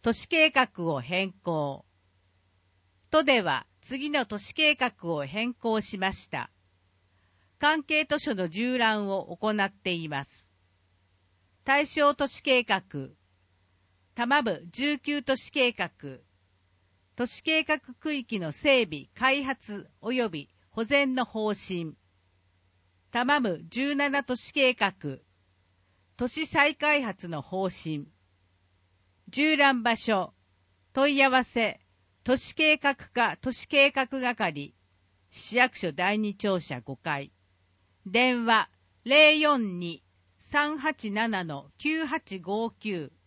都市計画を変更。都では次の都市計画を変更しました。関係図書の縦覧を行っています。対象都市計画、多摩部19都市計画、都市計画区域の整備・開発及び保全の方針、多摩部17都市計画、都市再開発の方針、縦覧場所、問い合わせ、都市計画課都市計画係、市役所第2庁舎5階、電話 042-387-9859